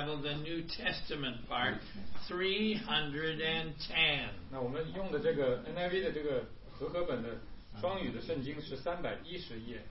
Bible, the New Testament part, 310. 那我们用的这个 NIV 的这个和合本的双语的圣经是310页。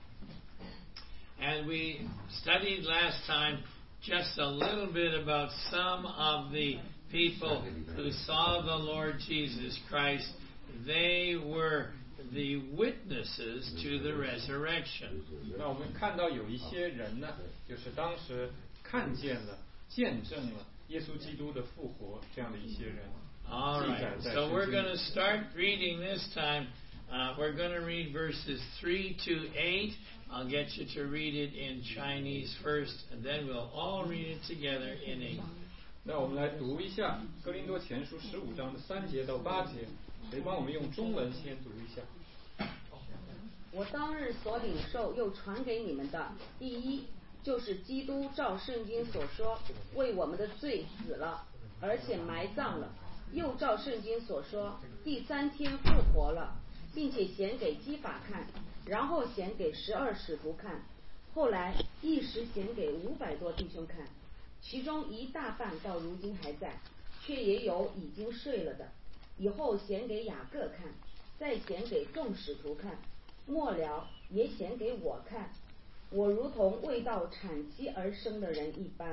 And we studied last time just a little bit about some of the people who saw the Lord Jesus Christ. They were the witnesses to the resurrection. 那我们看到有一些人呢，就是当时看见了、见证了耶稣基督的复活这样的一些人。 All right, so we're going to start reading this time. We're going to read verses 3 to 8. I'll get you to read it in Chinese first, and then we'll all read it together in English. 那我们来读一下哥林多前书15章的3节到8节，谁帮我们用中文先读一下？ 我当日所领受又传给你们的，第一就是基督照圣经所说，为我们的罪死了，而且埋葬了，又照圣经所说，第3天复活了，并且显给基法看，然后显给12使徒看，后来一时显给500多弟兄看，其中一大半到如今还在，却也有已经睡了的，以后显给雅各看，再显给众使徒看，末了也显给我看，我如同未到产期而生的人一般。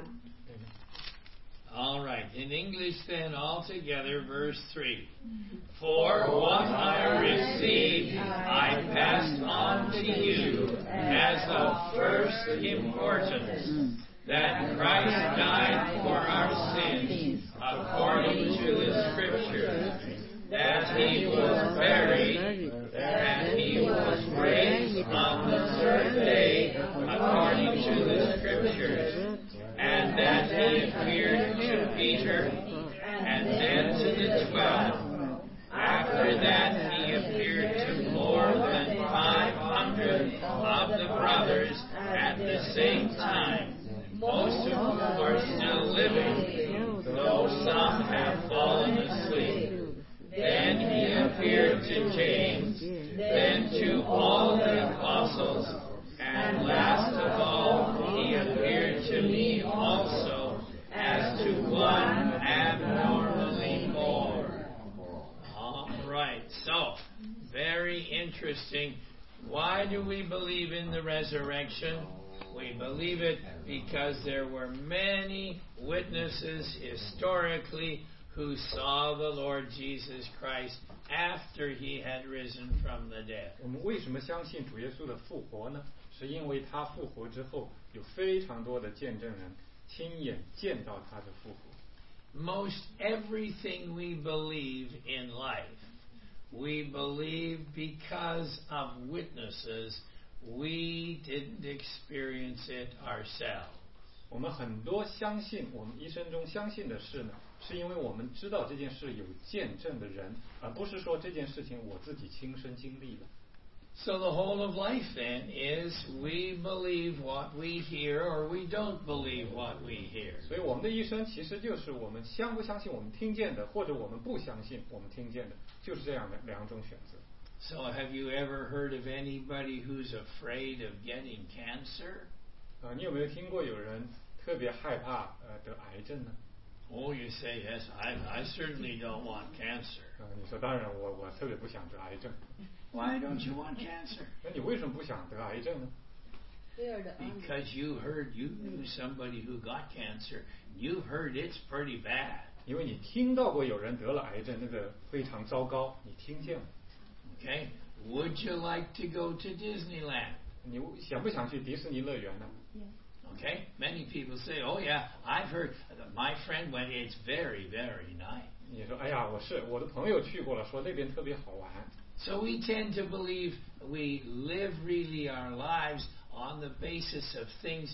All right, in English then, all together, verse 3. For what I received, I passed on to you as of first importance, that Christ died for our sins, according to the Scriptures, that he was buried, and he was raised on the third day, according to the Scriptures, and that he appeared to Peter, and then to the 12. After that he appeared to more than 500 of the brothers at the same time, most of whom are still living, though some have fallen asleep. Then he appeared to James, then to all the apostles, and last of all he appeared to me also, as to one abnormally more. All right, so very interesting. Why do we believe in the resurrection? We believe it because there were many witnesses historically who saw the Lord Jesus Christ after he had risen from the dead. 我们为什么相信主耶稣的复活呢？是因为他复活之后，有非常多的见证人亲眼见到他的复活。 Most everything we believe in life, we believe because of witnesses. We didn't experience it ourselves. 我们很多相信，我们一生中相信的事呢，是因为我们知道这件事有见证的人，而不是说这件事情我自己亲身经历了。 So the whole of life then is we believe what we hear or we don't believe what we hear. 所以我们的一生其实就是我们相不相信我们听见的，或者我们不相信我们听见的，就是这样的两种选择。 So have you ever heard of anybody who's afraid of getting cancer? 你有没有听过有人特别害怕得癌症呢？ Oh, you say yes. I certainly don't want cancer. 你说当然我特别不想得癌症。 Why don't you want cancer? 那你为什么不想得癌症呢？ Because you knew somebody who got cancer. You heard it's pretty bad. 因为你听到过有人得了癌症，那个非常糟糕，你听见了。 Okay. Would you like to go to Disneyland? 你想不想去迪士尼乐园呢？ Okay. Many people say, "Oh yeah, I've heard. My friend went. It's very, very nice." 你说，哎呀，我的朋友去过了，说那边特别好玩。 So we tend to believe we live really our lives on the basis of things,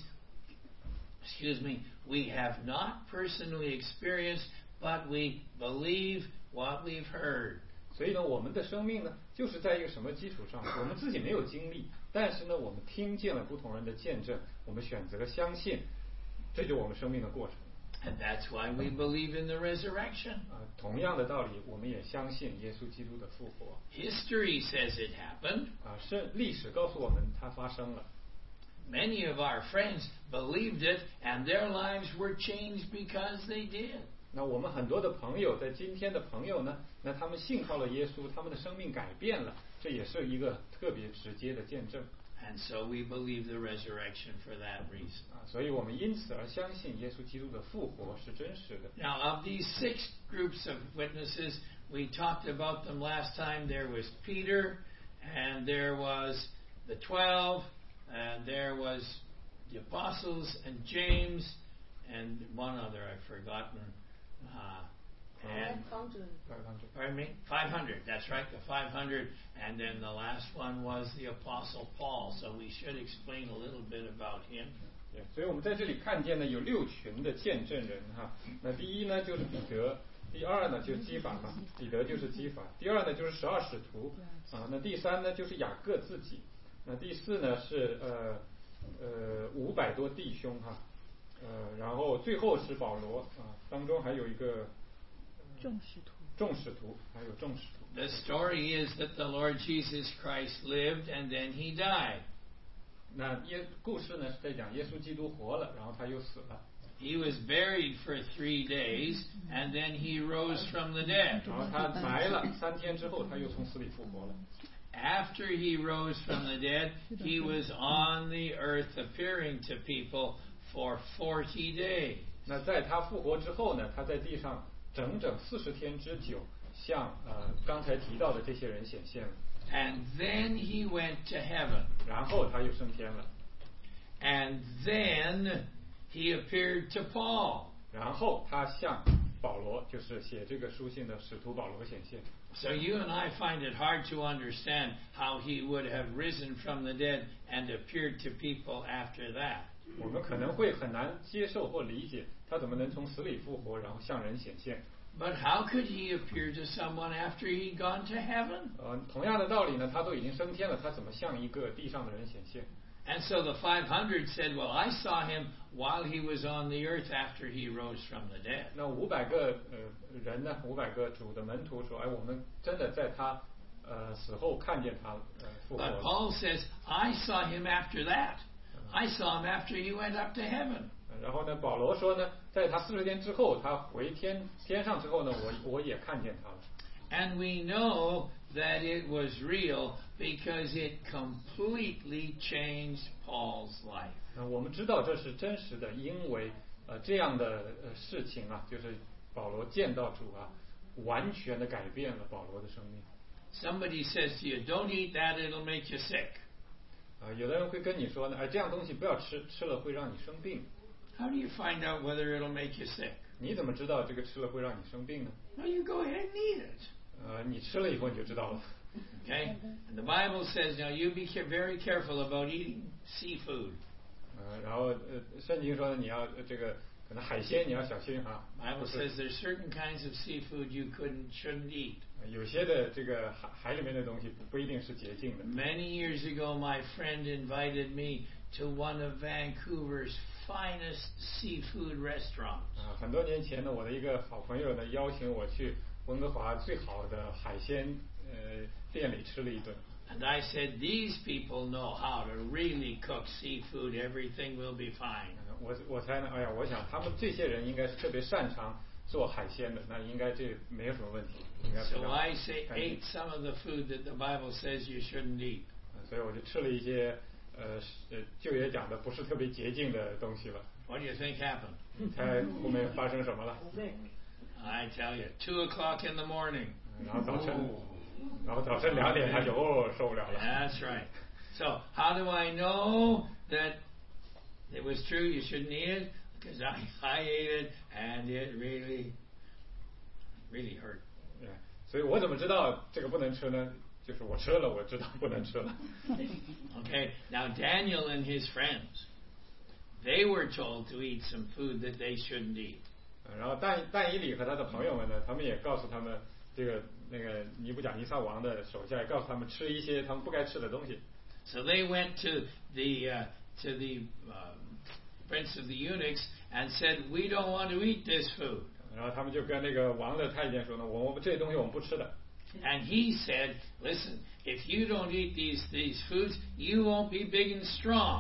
we have not personally experienced, but we believe what we've heard. 所以呢，我们的生命呢，就是在一个什么基础上？我们自己没有经历，但是呢，我们听见了不同人的见证，我们选择相信，这就是我们生命的过程。 And that's why we believe in the resurrection. 同样的道理，我们也相信耶稣基督的复活。 History says it happened. 是历史告诉我们它发生了。 many of our friends believed it, and their lives were changed because they did. 那我们很多的朋友，在今天的朋友呢，那他们信靠了耶稣，他们的生命改变了，这也是一个特别直接的见证。 And so we believe the resurrection for that reason. 所以我们因此而相信耶稣基督的复活是真实的。 Now, of these 6 groups of witnesses, we talked about them last time. There was Peter, and there was the 12, and there was the apostles, and James, and one other I've forgotten. And pardon me, 500. That's right, the 500. And then the last one was the Apostle Paul. So we should explain a little bit about him. 所以我们在这里看见呢，有6群的见证人哈。那第一呢就是彼得，第二呢就是基法嘛，彼得就是基法。第二呢就是12使徒啊。那第三呢就是雅各自己。那第四呢是500多弟兄哈。然后最后是保罗啊，当中还有一个众使徒，还有众使徒。 The story is that the Lord Jesus Christ lived and then he died. 那故事呢是在讲耶稣基督活了，然后他又死了。 He was buried for 3 days and then he rose from the dead. 然后他埋了3天之后，他又从死里复活了。 After he rose from the dead, he was on the earth appearing to people for 40 days. 那在他复活之后呢，他在地上整整40天之久，向刚才提到的这些人显现了。 And then he went to heaven. 然后他又升天了。 And then he appeared to Paul. 然后他向保罗，就是写这个书信的使徒保罗显现。 So you and I find it hard to understand how he would have risen from the dead and appeared to people after that. 我们可能会很难接受或理解，他怎么能从死里复活，然后向人显现。 But how could he appear to someone after he'd gone to heaven? 同样的道理呢，他都已经升天了，他怎么向一个地上的人显现？ And so the 500 said, well, I saw him while he was on the earth after he rose from the dead. 那500个人呢，500个主的门徒说，哎，我们真的在他死后看见他复活。 But Paul says, I saw him after that. I saw him after he went up to heaven. 然后呢，保罗说呢，在他40天之后，他回天上之后呢，我也看见他了。 And we know that it was real because it completely changed Paul's life. 我们知道这是真实的，因为这样的事情啊，就是保罗见到主啊，完全的改变了保罗的生命。 Somebody says to you, don't eat that, it'll make you sick. 有的人会跟你说呢，哎，这样东西不要吃，吃了会让你生病。 How do you find out whether it'll make you sick? 你怎么知道这个吃了会让你生病呢？ Well, you go ahead and eat it. 你吃了以后你就知道了。 Okay? And the Bible says, now you be very careful about eating seafood. 然后圣经说呢，你要这个可能海鲜你要小心啊。 Bible says there's certain kinds of seafood you shouldn't eat. 有些的这个海里面的东西不一定是洁净的。 Many years ago, my friend invited me to one of Vancouver's finest seafood restaurants. 很多年前呢，我的一个好朋友呢邀请我去温哥华最好的海鲜店里吃了一顿。 And I said, these people know how to really cook seafood. Everything will be fine. 我猜呢，哎呀，我想他们这些人应该是特别擅长做海鲜的，那应该这没有什么问题。 So I ate some of the food that the Bible says you shouldn't eat. 所以我就吃了一些旧约讲的不是特别洁净的东西了。 What do you think happened? 猜后面发生什么了？ I tell you, 2 o'clock in the morning. 然后早晨2点他就受不了了。 That's right. So how do I know that it was true you shouldn't eat it? Because I ate it and it really hurt. 所以我怎么知道这个不能吃呢？就是我吃了，我知道不能吃了。 Okay, now Daniel and his friends, they were told to eat some food that they shouldn't eat. 然后但以理和他的朋友们呢，他们也告诉他们那个尼布甲尼撒王的手下，也告诉他们吃一些他们不该吃的东西。 So they went to the prince of the eunuchs and said, "We don't want to eat this food." 然后他们就跟那个王的太监说呢，我们这些东西我们不吃的。 And he said, "Listen, if you don't eat these foods, you won't be big and strong.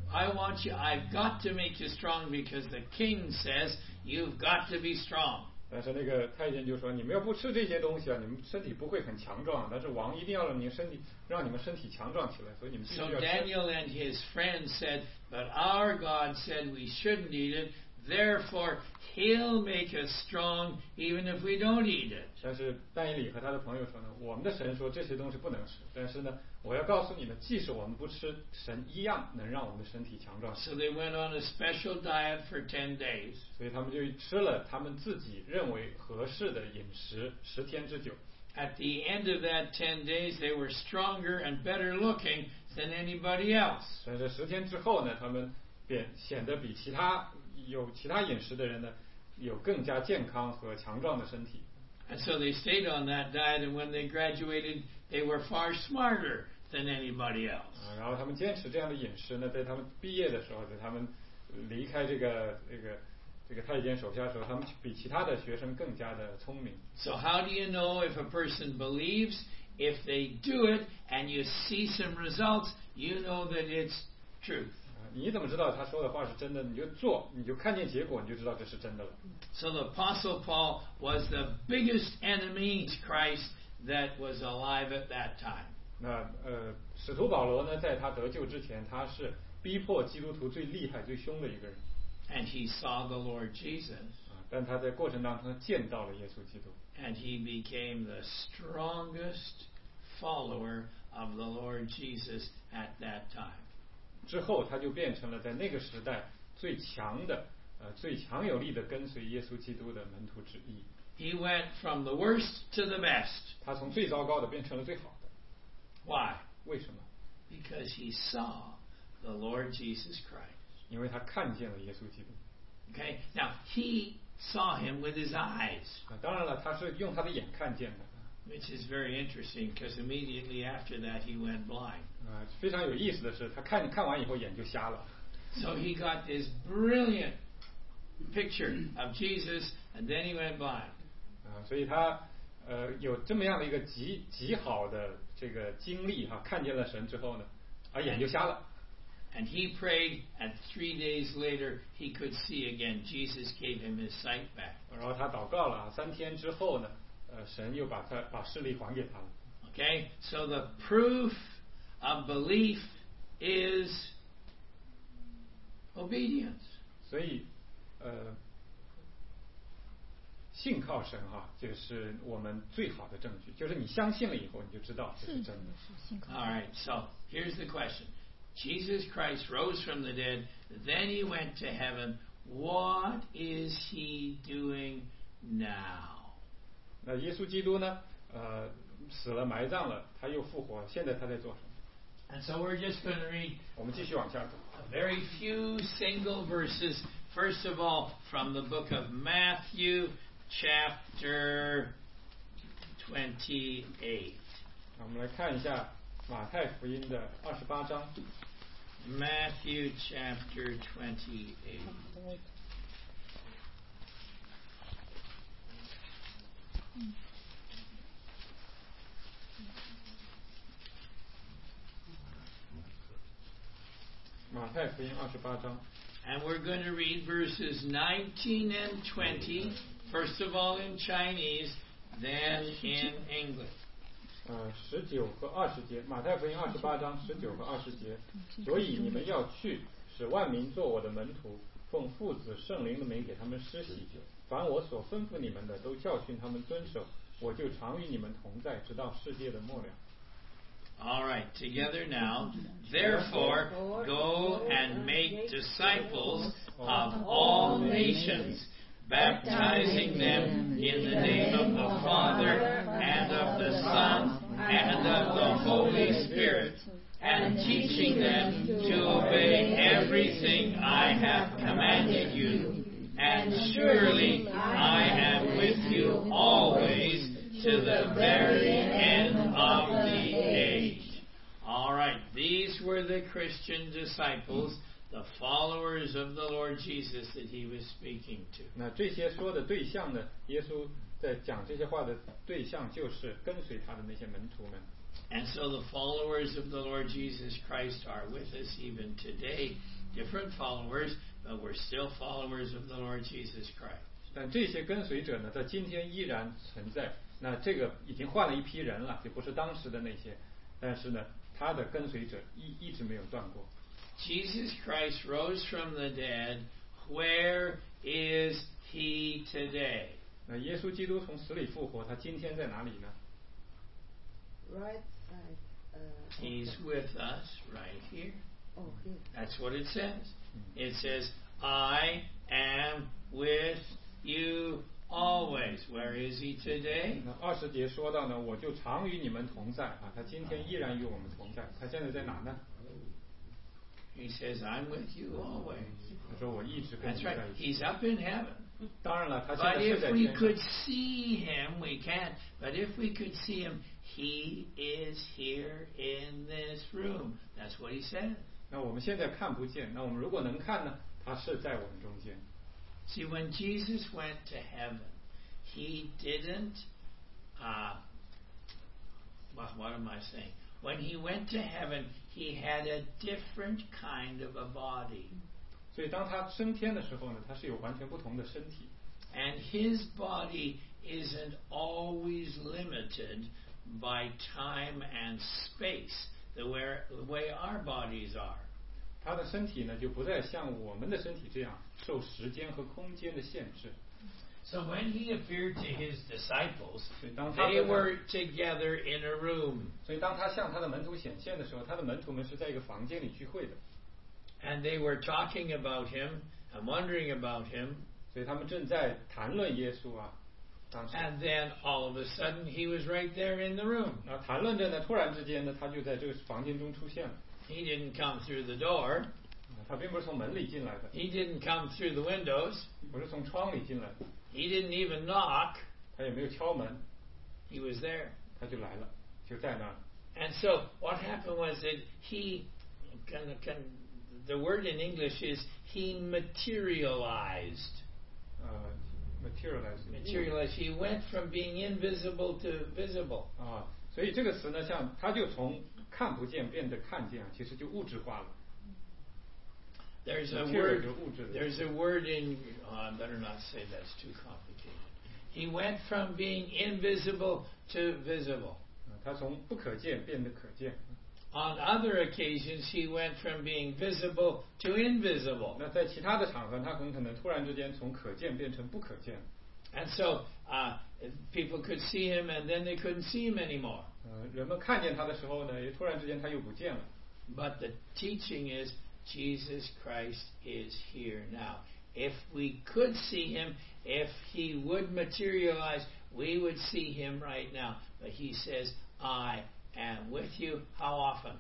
I've got to make you strong because the king says you've got to be strong. 但是那个太监就说：“你们要不吃这些东西啊，你们身体不会很强壮。但是王一定要让你们身体强壮起来，所以你们必须要 So 吃。” Daniel and his friends said, "But our God said we shouldn't eat it. Therefore, He'll make us strong even if we don't eat it." 但是但以理和他的朋友说呢，我们的神说这些东西不能吃，但是呢，我要告诉你们，即使我们不吃，神一样能让我们的身体强壮。 So they went on a special diet for 10 days. 所以他们就吃了他们自己认为合适的饮食10天之久。 At the end of that 10 days, they were stronger and better looking than anybody else. 但是10天之后呢，他们便显得比其他饮食的人呢，有更加健康和强壮的身体。 And so they stayed on that diet, and when they graduated, they were far smarter than anybody else. 然后他们坚持这样的饮食呢，在他们毕业的时候，在他们离开这个太监手下的时候，他们比其他的学生更加的聪明。 So how do you know if a person believes? If they do it and you see some results, you know that it's truth. 你怎么知道他说的话是真的？你就做，你就看见结果，你就知道这是真的了。 So the Apostle Paul was the biggest enemy to Christ that was alive at that time. 那使徒保罗呢，在他得救之前，他是逼迫基督徒最厉害、最凶的一个人。 And he saw the Lord Jesus. 但他在过程当中见到了耶稣基督。 And he became the strongest follower of the Lord Jesus at that time. 之后，他就变成了在那个时代最强有力的跟随耶稣基督的门徒之一。 He went from the worst to the best. 他从最糟糕的变成了最好的。 Why? 为什么？ Because he saw the Lord Jesus Christ. 因为他看见了耶稣基督。 Okay? Now, he saw him with his eyes. 当然了，他是用他的眼看见的。 Which is very interesting because immediately after that he went blind. 非常有意思的是，他看完以后眼就瞎了。 So he got this brilliant picture of Jesus, and then he went blind. 所以他有这么样的一个极好的这个经历哈，看见了神之后呢，眼就瞎了。 And he prayed, and 3 days later he could see again. Jesus gave him his sight back. 然后他祷告了，3天之后呢，神又把视力还给他了。 Okay, so the proof of belief is obedience. 所以信靠神哈，就是我们最好的证据，就是你相信了以后，你就知道这是真的。 All right, so here's the question. Jesus Christ rose from the dead, then he went to heaven. What is he doing now? 那耶稣基督呢？死了埋葬了，他又复活，现在他在做什么？ And so we're just going to read 我们继续往下走。 a very few single verses. First of all, from the book of Matthew, chapter 28. 我们来看一下马太福音的28章。 Matthew chapter 28. 马太福音28章。 And we're going to read verses 19 and 20, first of all in Chinese, then in English. 19和20节，马太福音28章19和20节。所以你们要去，使万民做我的门徒，奉父子圣灵的名给他们施洗。凡我所吩咐你们的，都教训他们遵守。我就常与你们同在，直到世界的末了。 All right, together now. Therefore, go and make disciples of all nations, baptizing them in the name of the Father, and of the Son, and of the Holy Spirit, and teaching them to obey everything I have commanded you. And surely I am with you always to the very end of the age. All right, these were the Christian disciples, the followers of the Lord Jesus that he was speaking to. 那这些说的对象呢？耶稣在讲这些话的对象就是跟随他的那些门徒们。 And so the followers of the Lord Jesus Christ are with us even today different followers, but we're still followers of the Lord Jesus Christ. 但这些跟随者呢，在今天依然存在。那这个已经换了一批人了，就不是当时的那些，但是呢，他的跟随者一直没有断过。 Jesus Christ rose from the dead. Where is he today? 那耶稣基督从死里复活，他今天在哪里呢？ Right side. He's with us right here. Oh, here. That's what it says. It says, I am with you always. Where is he today? 那20节说到呢，我就常与你们同在啊，他今天依然与我们同在。他现在在哪呢？ He says, I'm with you always. 他说我一直跟 That's 你 right. 在一起。 He's up in heaven. 当然了，他现 But 在是 if 在 we 天 could 上。 see him, we can't. But if we could see him, he is here in this room. That's what he said. 那我们现在看不见，那我们如果能看呢，他是在我们中间。 See, when Jesus went to heaven, he didn't. What am I saying? When he went to heaven, he had a different kind of a body. 所以当他升天的时候呢，他是有完全不同的身体。 And his body isn't always limited by time and space, the way our bodies are. 他的身体呢，就不再像我们的身体这样受时间和空间的限制。 So when he appeared to his disciples, 所以当他 they were together in a room. 所以当他向他的门徒显现的时候，他的门徒们是在一个房间里聚会的。 And they were talking about him and wondering about him. 所以他们正在谈论耶稣啊，当时。 And then all of a sudden he was right there in the room. 然后谈论着呢，突然之间呢，他就在这个房间中出现了。 He didn't come through the door. 他并不是从门里进来的， He didn't come through the windows. 不是从窗里进来的， He didn't even knock. 他也没有敲门， He was there. 他就来了，就在那儿。 And so what happened was that the word in English is he materialized. materialize He went from being invisible to visible. 啊，所以这个词呢，像他就从看不见变得看见，其实就物质化了。 There's a Material word. 就物质的。 There's a word in. I better not say that's too complicated. He went from being invisible to visible. 他从不可见变得可见。 On other occasions, he went from being visible to invisible. 那在其他的场合，他很可能突然之间从可见变成不可见。 And so people could see him, and then they couldn't see him anymore. 人们看见他的时候呢，也突然之间他又不见了。 But the teaching is Jesus Christ is here now. If we could see him, if he would materialize, we would see him right now. But he says, I am with you. How often?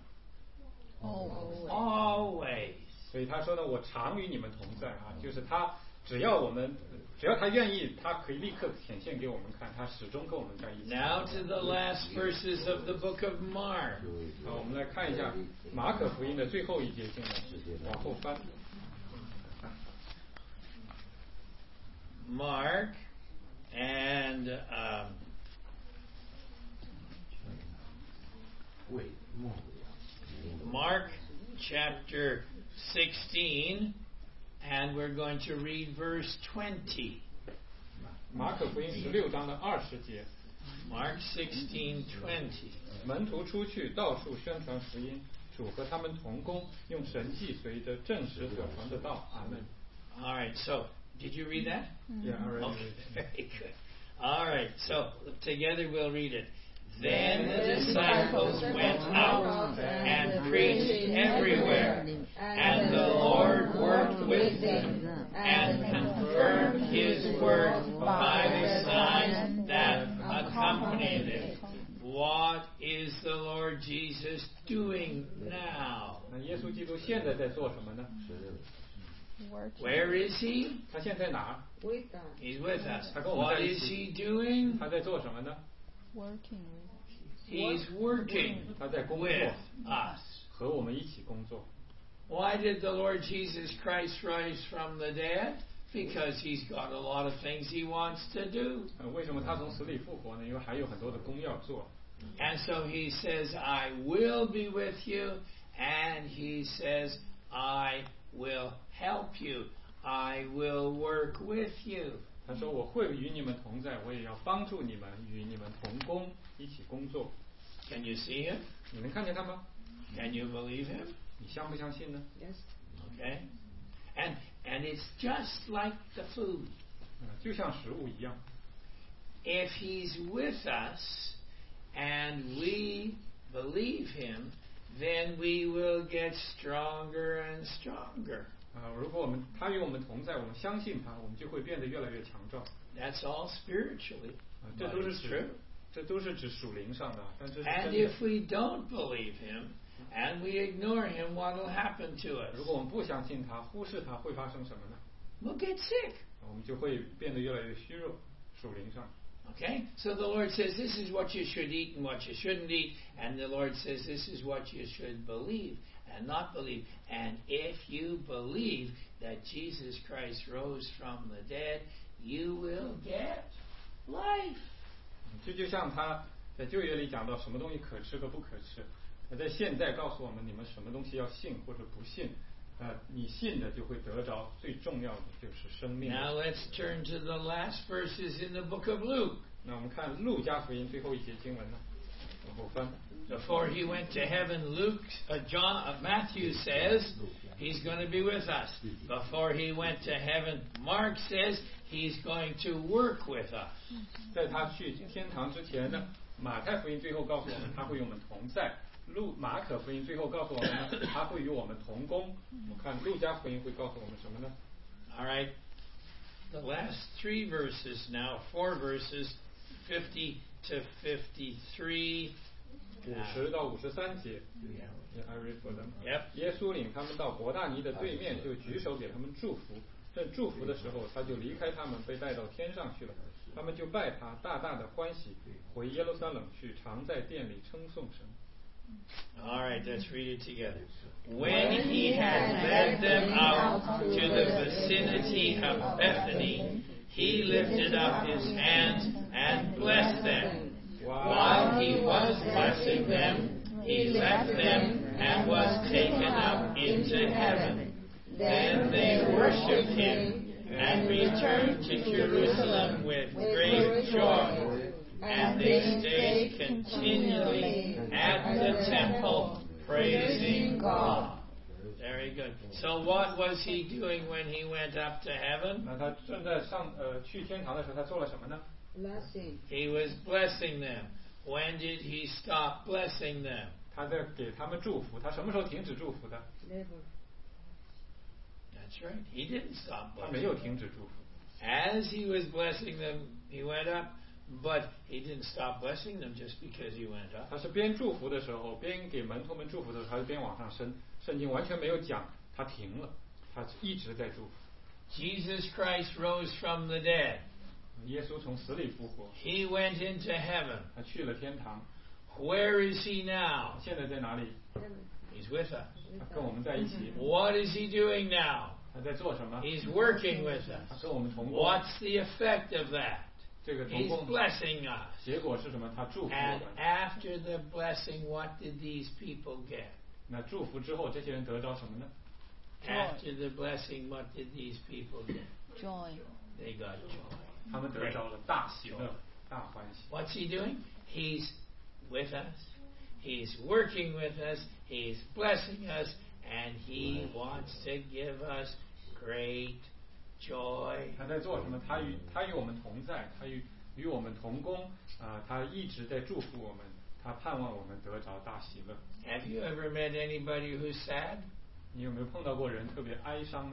Always. 所以他说呢，我常与你们同在啊，就是他只要他愿意，他可以立刻显现给我们看，他始终跟我们在一起。 Now to the last verses of the book of Mark. 好，我们来看一下马可福音的最后一节经文，往后翻。 Mark and Mark chapter 16, and we're going to read verse 20. 马可福音16章的20节， Mark 16:20. 门徒出去到处宣传福音，主和他们同工，用神迹随着证实所传的道。阿门。 All right, so did you read that? Yeah, already. Okay, very good. All right, so together we'll read it. Then the disciples went out and preached everywhere, and the Lord worked with them and confirmed his word by the signs that accompanied it. What is the Lord Jesus doing now? 那耶稣基督现在在做什么呢？ Where is he? 他现在哪儿？ With us. He's with us. 他跟我们 What 在一 is 起。 he doing? 他在做什么呢？ He's working 他在工作， with us. 和我们一起工作。 Why did the Lord Jesus Christ rise from the dead? Because he's got a lot of things he wants to do. 为什么他从死里复活呢？因为还有很多的工要做。 And so he says, I will be with you. And he says, I will help you. I will work with you. 他说我会与你们同在，我也要帮助你们，与你们同工，一起工作。 Can you see him? 你能看见他吗？ Can you believe him? 你相不相信呢？ Yes. Okay? And it's just like the food. 就像食物一样。 If he's with us and we believe him, then we will get stronger and stronger. 如果他与我们同在，我们相信他，我们就会变得越来越强壮。 That's all spiritually. 这 But 都是 it's 指 true. 这都是指属灵上的，但是 And if we don't believe him and we ignore him, what will happen to us? 如果我们不相信他，忽视他，会发生什么呢？ We'll get sick. 我们就会变得越来越虚弱，属灵上。 Okay? So the Lord says this is what you should eat and what you shouldn't eat, and the Lord says this is what you should believe and not believe. And if you believe that Jesus Christ rose from the dead, you will get life. 这就像他在旧约里讲到什么东西可吃和不可吃，在现在告诉我们你们什么东西要信或者不信。你信的就会得着最重要的就是生命。 Now let's turn to the last verses in the book of Luke. 那我们看路加福音最后一节经文呢，往后翻。 Before he went to heaven, Matthew says he's going to be with us. Before he went to heaven, Mark says he's going to work with us. 在他去天堂之前呢，马太福音最后告诉我们他会与我们同在。马可福音最后告诉我们呢，他会与我们同工。我们看路加福音会告诉我们什么呢？ All right. The last 3 verses now, 4 verses, 50 to 53. 50到53节。I read for them. Yep. 耶稣领他们到伯大尼的对面，就举手给他们祝福。正祝福的时候，他就离开他们，被带到天上去了。他们就拜他，大大的欢喜，回耶路撒冷去，常在殿里称颂神。 All right, let's read it together. When he had led them out to the vicinity of Bethany, he lifted up his hands and blessed them. While he was blessing them, he left them and was taken up into heaven. Then they worshipped him and returned to Jerusalem with great joy. And they stayed continually at the temple, praising God. Very good. So what was he doing when he went up to heaven? 那他正在去天堂的时候，他做了什么呢？ Blessing. He was blessing them. When did he stop blessing them? 他在给他们祝福。他什么时候停止祝福的？ Never. That's right. He didn't stop 他没 blessing 有 them. 停止祝福。 As he was blessing them, he went up, but he didn't stop blessing them just because he went up. 他是边祝福的时候，边给门徒们祝福的时候，他就边往上升。圣经完全没有讲他停了，他一直在祝福。 Jesus Christ rose from the dead. 耶稣从死里复活， He went into heaven. 他去了天堂。 Where is he now? 现在在哪里？ He's with us. 他跟我们在一起。 What is he doing now? 他在做什么？ He's working with 他 us. 跟我们同工。 What's the effect of that? 这个同 He's 工 blessing us. 结果是什么？他祝福我 And 们。 after the blessing, what did these people get? 那祝福之后，这些人得着什么呢？ After the blessing, what did these people get? Joy. They got joy. 他们得着了大喜乐、大欢喜。 What's he doing? He's with us. He's working with us. He's blessing us. And he wants to give us great joy. 他在做什么？他与我们同在，他与我们同工他一直在祝福我们，他盼望我们得着大喜乐。 Have you ever met anybody who's sad? 你有没有碰到过人特别哀伤呢？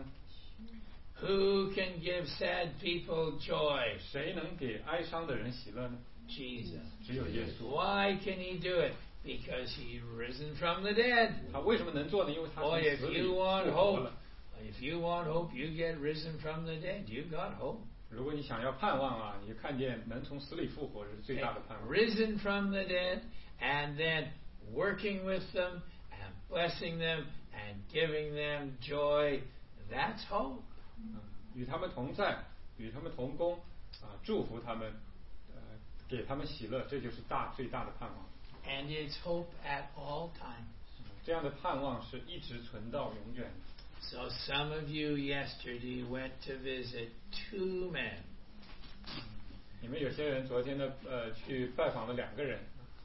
Who can give sad people joy? 谁能给哀伤的人喜乐呢？ Jesus. 只有耶稣。 Why can he do it? Because he's risen from the dead. 他为什么能做呢？因为他从 Boy, 死 if 里 you 复 want 活 hope, 了。 if you want hope, you get risen from the dead. You got hope. 如果你想要盼望你看见能从死里复活是最大的盼望。 Risen from the dead, and then working with them, and blessing them, and giving them joy. That's hope. 与他们同在，与他们同工，祝福他们，给他们喜乐，这就是最大的盼望。 And it's hope at all times. 这样的盼望是一直存到永远的。 So some of you yesterday went to visit 2 men. 你们有些人昨天呢，去拜访了2个人。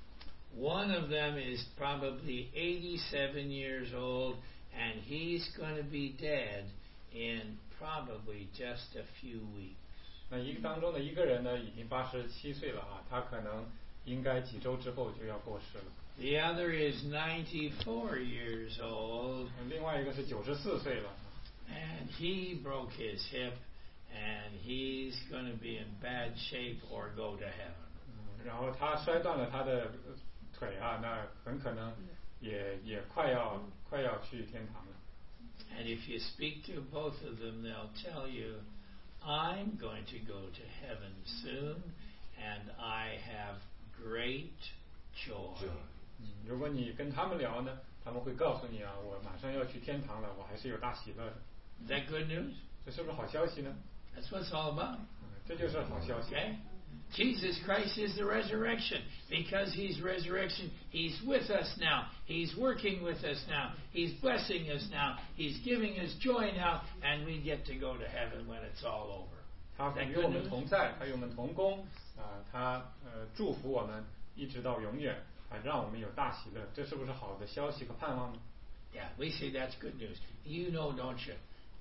One of them is probably 87 years old, and he's going to be dead in probably just a few weeks. 那当中的一个人呢，已经87岁了啊，他可能应该几周之后就要过世了。 The other is 94 years old. 另外一个是94岁了。 And he broke his hip, and he's going to be in bad shape or go to heaven. 然后他摔断了他的腿啊，那很可能也快要去天堂了。 And if you speak to both of them, they'll tell you, I'm going to go to heaven soon, and I have great joy. 如果你跟他们聊呢，他们会告诉你啊，我马上要去天堂了，我还是有大喜乐的。 Is that good news? 这是不是好消息呢？ That's what it's all about. 这就是好消息。 Okay? Jesus Christ is the resurrection. Because He's resurrection, He's with us now. He's working with us now. He's blessing us now. He's giving us joy now. And we get to go to heaven when it's all over. 他与我们同在，他与我们同工啊，他祝福我们一直到永远，让我们有大喜乐。这是不是好的消息和盼望呢？ Yeah, we say that's good news. You know, don't you?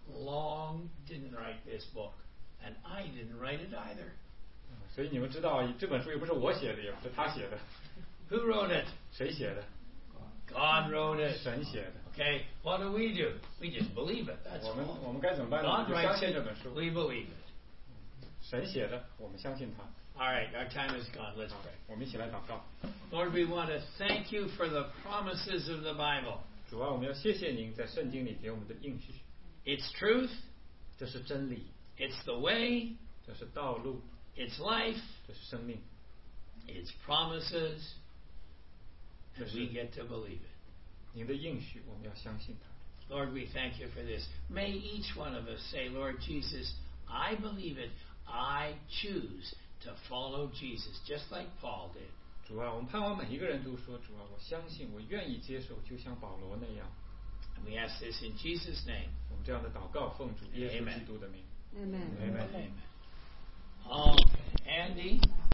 Long didn't write this book. And I didn't write it either. 所以你们知道，这本书也不是我写的，也不是他写的。 Who wrote it? 谁写的？ God wrote it. 神写的。 Okay, what do? We just believe it. That's all. 我们该怎么办呢？ God 就相 writes 信 it. 这本书。 We believe it. 神写的，我们相信他。 All right, our time is gone. Let's pray. 我们一起来祷告。 Lord, we want to thank you for the promises of the Bible. 主啊，我们要谢谢您在圣经里给我们的应许。 It's truth. 这是真理， It's the way. 这是道路， It's life. 这是生命， It's promises. And 这是 we get to believe it. 您的应许，我们要相信它。 Lord, we thank you for this. May each one of us say, Lord Jesus, I believe it. I choose to follow Jesus, just like Paul did. 主啊，我们盼望每一个人都说，主啊，我相信，我愿意接受，就像保罗那样。 And we ask this in Jesus' name. 我们这样的祷告，奉主耶稣基督的名。 Amen. Amen. Amen. Okay, Andy.